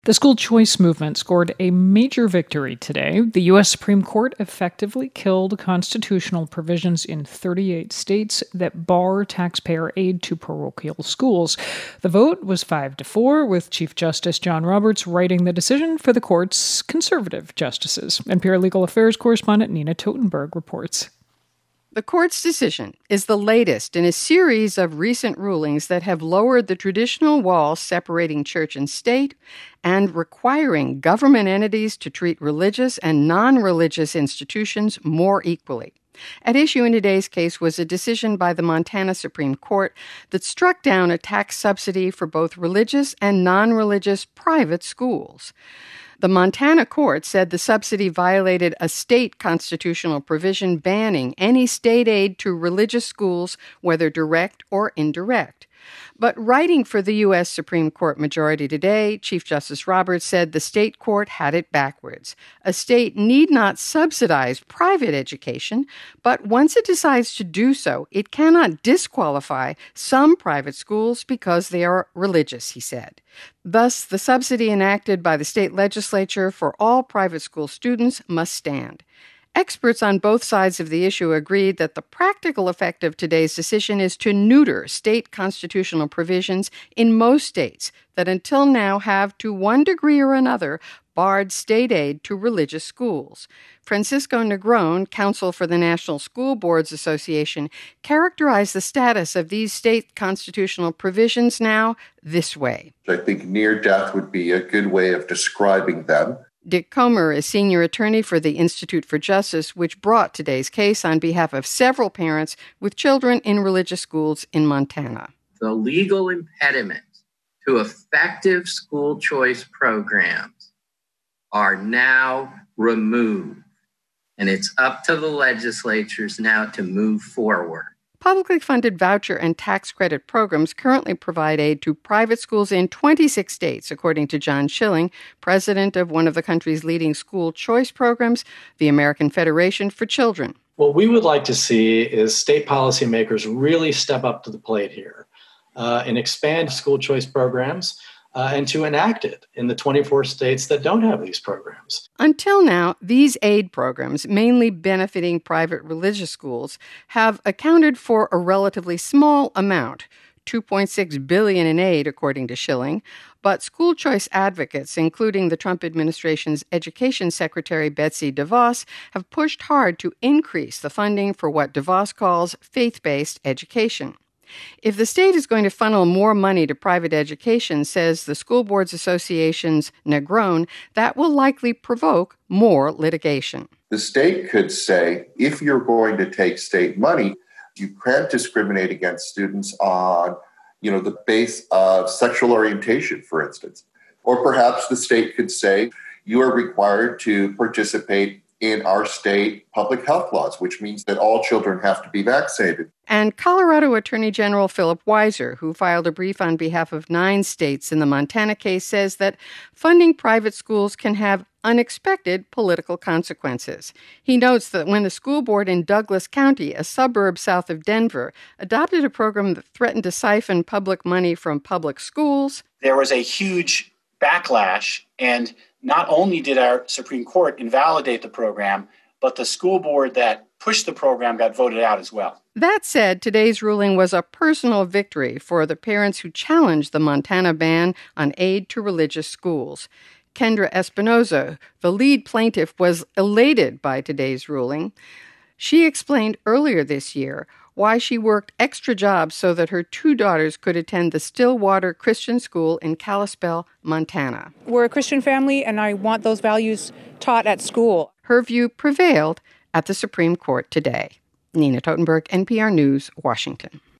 The school choice movement scored a major victory today. The U.S. Supreme Court effectively killed constitutional provisions in 38 states that bar taxpayer aid to parochial schools. The vote was 5-4, with Chief Justice John Roberts writing the decision for the court's conservative justices. NPR Legal Affairs correspondent Nina Totenberg reports. The court's decision is the latest in a series of recent rulings that have lowered the traditional wall separating church and state and requiring government entities to treat religious and non-religious institutions more equally. At issue in today's case was a decision by the Montana Supreme Court that struck down a tax subsidy for both religious and non-religious private schools. The Montana court said the subsidy violated a state constitutional provision banning any state aid to religious schools, whether direct or indirect. But writing for the U.S. Supreme Court majority today, Chief Justice Roberts said the state court had it backwards. A state need not subsidize private education, but once it decides to do so, it cannot disqualify some private schools because they are religious, he said. Thus, the subsidy enacted by the state legislature for all private school students must stand. Experts on both sides of the issue agreed that the practical effect of today's decision is to neuter state constitutional provisions in most states that until now have, to one degree or another, barred state aid to religious schools. Francisco Negron, counsel for the National School Boards Association, characterized the status of these state constitutional provisions now this way. I think near death would be a good way of describing them. Dick Comer is senior attorney for the Institute for Justice, which brought today's case on behalf of several parents with children in religious schools in Montana. The legal impediment to effective school choice programs are now removed, and it's up to the legislatures now to move forward. Publicly funded voucher and tax credit programs currently provide aid to private schools in 26 states, according to John Schilling, president of one of the country's leading school choice programs, the American Federation for Children. What we would like to see is state policymakers really step up to the plate here and expand school choice programs and to enact it in the 24 states that don't have these programs. Until now, these aid programs, mainly benefiting private religious schools, have accounted for a relatively small amount, $2.6 billion in aid, according to Schilling. But school choice advocates, including the Trump administration's Education Secretary Betsy DeVos, have pushed hard to increase the funding for what DeVos calls faith-based education. If the state is going to funnel more money to private education, says the School Boards Association's Negron, that will likely provoke more litigation. The state could say, if you're going to take state money, you can't discriminate against students on, the base of sexual orientation, for instance. Or perhaps the state could say, you are required to participate in our state public health laws, which means that all children have to be vaccinated. And Colorado Attorney General Philip Weiser, who filed a brief on behalf of 9 states in the Montana case, says that funding private schools can have unexpected political consequences. He notes that when the school board in Douglas County, a suburb south of Denver, adopted a program that threatened to siphon public money from public schools, there was a huge backlash, and not only did our Supreme Court invalidate the program, but the school board that pushed the program got voted out as well. That said, today's ruling was a personal victory for the parents who challenged the Montana ban on aid to religious schools. Kendra Espinoza, the lead plaintiff, was elated by today's ruling. She explained earlier this year why she worked extra jobs so that her 2 daughters could attend the Stillwater Christian School in Kalispell, Montana. We're a Christian family, and I want those values taught at school. Her view prevailed at the Supreme Court today. Nina Totenberg, NPR News, Washington.